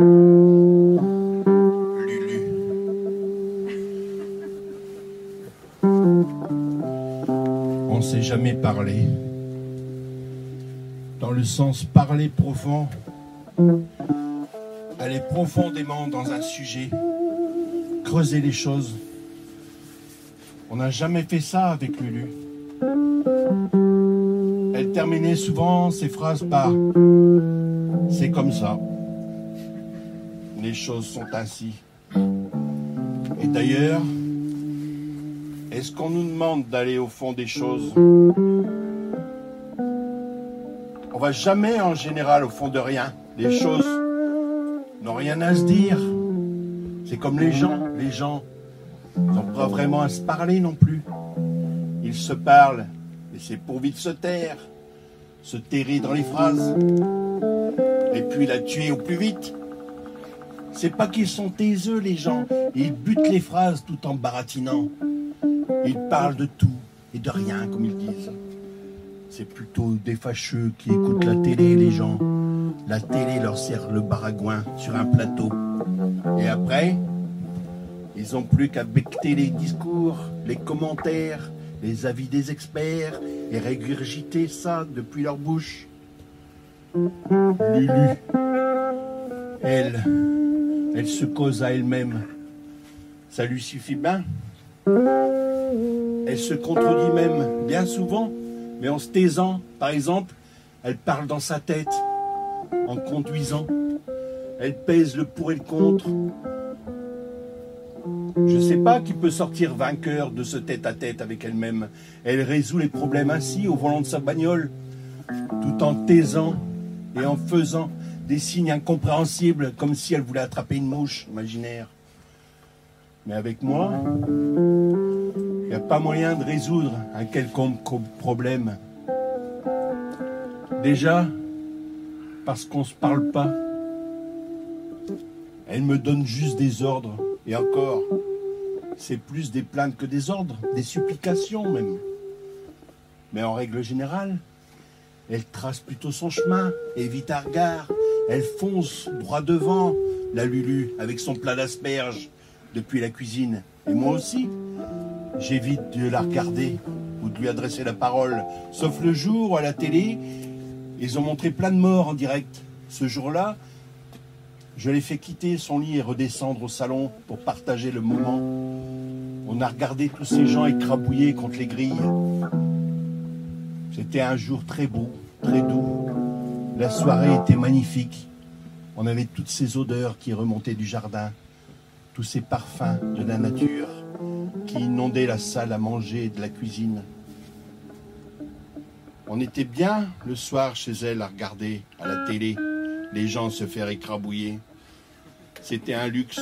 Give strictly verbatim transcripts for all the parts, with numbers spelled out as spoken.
Lulu. On ne s'est jamais parlé. Dans le sens parler profond, aller profondément dans un sujet, creuser les choses. On n'a jamais fait ça avec Lulu. Elle terminait souvent ses phrases par « c'est comme ça ». Les choses sont ainsi. Et d'ailleurs, est-ce qu'on nous demande d'aller au fond des choses? On va jamais en général au fond de rien. Les choses n'ont rien à se dire. C'est comme les gens. Les gens n'ont pas vraiment à se parler non plus. Ils se parlent, et c'est pourvu de se taire, se terrer dans les phrases, et puis la tuer au plus vite. C'est pas qu'ils sont taiseux, les gens. Ils butent les phrases tout en baratinant. Ils parlent de tout et de rien, comme ils disent. C'est plutôt des fâcheux qui écoutent la télé, les gens. La télé leur sert le baragouin sur un plateau. Et après, ils n'ont plus qu'à becter les discours, les commentaires, les avis des experts et régurgiter ça depuis leur bouche. Lulu, elle, elle se cause à elle-même. Ça lui suffit bien. Elle se contredit même bien souvent, mais en se taisant. Par exemple, elle parle dans sa tête, en conduisant. Elle pèse le pour et le contre. Je ne sais pas qui peut sortir vainqueur de ce tête-à-tête avec elle-même. Elle résout les problèmes ainsi au volant de sa bagnole, tout en taisant et en faisant des signes incompréhensibles, comme si elle voulait attraper une mouche imaginaire. Mais avec moi, il n'y a pas moyen de résoudre un quelconque problème. Déjà, parce qu'on ne se parle pas. Elle me donne juste des ordres. Et encore, c'est plus des plaintes que des ordres, des supplications même. Mais en règle générale, elle trace plutôt son chemin, évite un regard. Elle fonce droit devant, la Lulu, avec son plat d'asperges depuis la cuisine. Et moi aussi, j'évite de la regarder ou de lui adresser la parole. Sauf le jour où à la télé, ils ont montré plein de morts en direct. Ce jour-là, je l'ai fait quitter son lit et redescendre au salon pour partager le moment. On a regardé tous ces gens écrabouillés contre les grilles. C'était un jour très beau, très doux. La soirée était magnifique. On avait toutes ces odeurs qui remontaient du jardin, tous ces parfums de la nature qui inondaient la salle à manger et de la cuisine. On était bien le soir chez elle à regarder à la télé les gens se faire écrabouiller. C'était un luxe,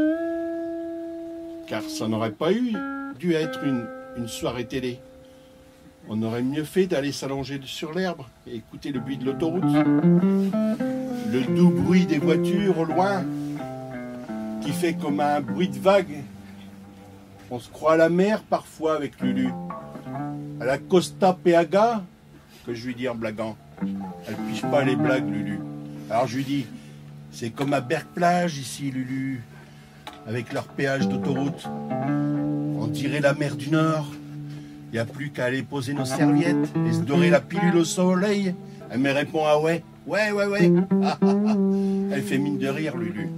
car ça n'aurait pas eu dû être une, une soirée télé. On aurait mieux fait d'aller s'allonger sur l'herbe et écouter le bruit de l'autoroute, le doux bruit des voitures au loin, qui fait comme un bruit de vague. On se croit à la mer parfois avec Lulu, à la Costa Peaga, que je lui dis en blaguant. Elle piche pas les blagues, Lulu. Alors je lui dis, c'est comme à Berck-Plage ici, Lulu, avec leur péage d'autoroute. On dirait la mer du Nord. Il n'y a plus qu'à aller poser nos serviettes et se dorer la pilule au soleil. Elle me répond, ah ouais, ouais, ouais, ouais. Elle fait mine de rire, Lulu.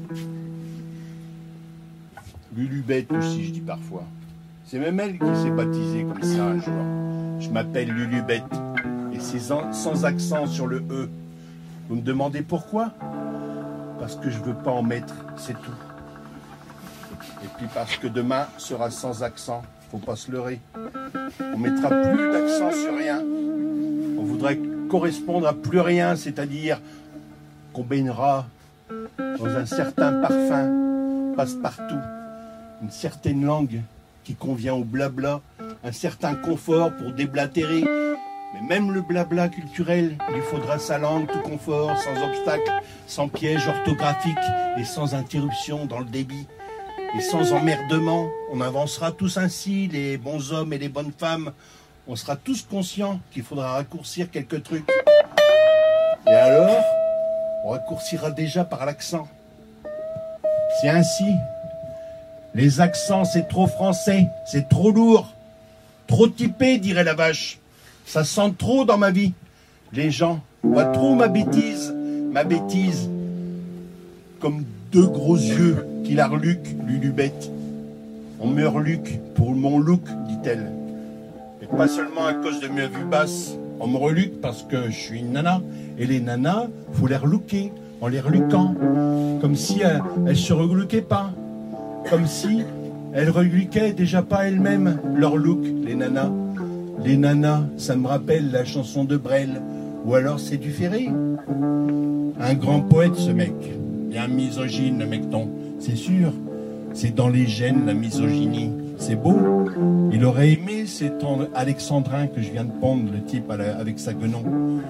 Lulu bête aussi, je dis parfois. C'est même elle qui s'est baptisée comme ça un jour. Je m'appelle Lulu bête. Et c'est sans accent sur le E. Vous me demandez pourquoi? Parce que je ne veux pas en mettre, c'est tout. Et puis parce que demain sera sans accent, faut pas se leurrer. On mettra plus d'accent sur rien. On voudrait correspondre à plus rien, c'est-à-dire qu'on baignera dans un certain parfum, passe-partout, une certaine langue qui convient au blabla, un certain confort pour déblatérer. Mais même le blabla culturel, il lui faudra sa langue tout confort, sans obstacle, sans piège orthographique et sans interruption dans le débit. Et sans emmerdement, on avancera tous ainsi, les bons hommes et les bonnes femmes. On sera tous conscients qu'il faudra raccourcir quelques trucs. Et alors, on raccourcira déjà par l'accent. C'est ainsi. Les accents, c'est trop français, c'est trop lourd, trop typé, dirait la vache. Ça sent trop dans ma vie. Les gens voient trop ma bêtise, ma bêtise, comme deux gros yeux qui la reluquent, Lulubette. On me reluque pour mon look, dit-elle. Et pas seulement à cause de ma vue basse. On me reluque parce que je suis une nana. Et les nanas, faut les relooker, en les reluquant. Comme si elles ne se reluquaient pas. Comme si elles reluquaient déjà pas elles-mêmes leur look, les nanas. Les nanas, ça me rappelle la chanson de Brel. Ou alors c'est du Ferré. Un grand poète, ce mec. Bien misogyne, le mecton. C'est sûr, c'est dans les gènes, la misogynie. C'est beau. Il aurait aimé cet alexandrin que je viens de pondre, le type avec sa guenon.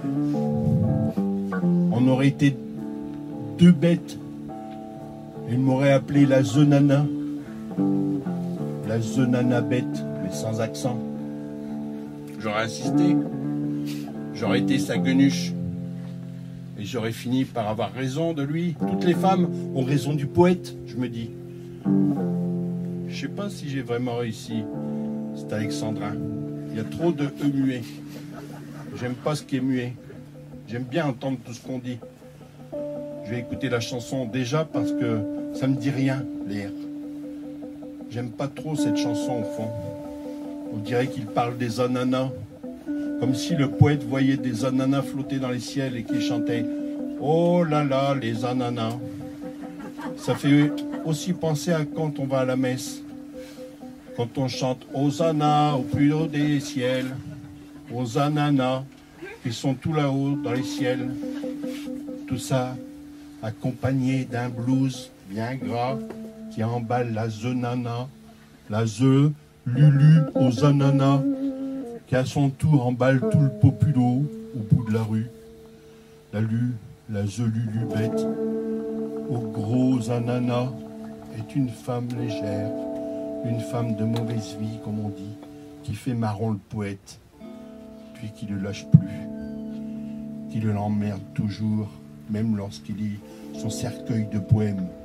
On aurait été deux bêtes. Il m'aurait appelé la Zenana. La Zenana bête, mais sans accent. J'aurais insisté. J'aurais été sa guenuche. Et j'aurais fini par avoir raison de lui. Toutes les femmes ont raison du poète, je me dis. Je sais pas si j'ai vraiment réussi, cet alexandrin. Il y a trop de E muets. J'aime pas ce qui est muet. J'aime bien entendre tout ce qu'on dit. Je vais écouter la chanson déjà parce que ça me dit rien, l'air. J'aime pas trop cette chanson au fond. On dirait qu'il parle des ananas. Comme si le poète voyait des ananas flotter dans les ciels et qu'il chantait « Oh là là, les ananas ». Ça fait aussi penser à quand on va à la messe. Quand on chante « Hosanna au plus haut des ciels », « aux ananas qui sont tout là-haut dans les ciels ». Tout ça accompagné d'un blues bien gras qui emballe la zenana, la ze, lulu aux ananas, qui à son tour emballe tout le populo au bout de la rue. La lu, la ze lulu bête, aux gros ananas, est une femme légère, une femme de mauvaise vie, comme on dit, qui fait marron le poète, puis qui ne le lâche plus, qui le l'emmerde toujours, même lorsqu'il lit son cercueil de poèmes.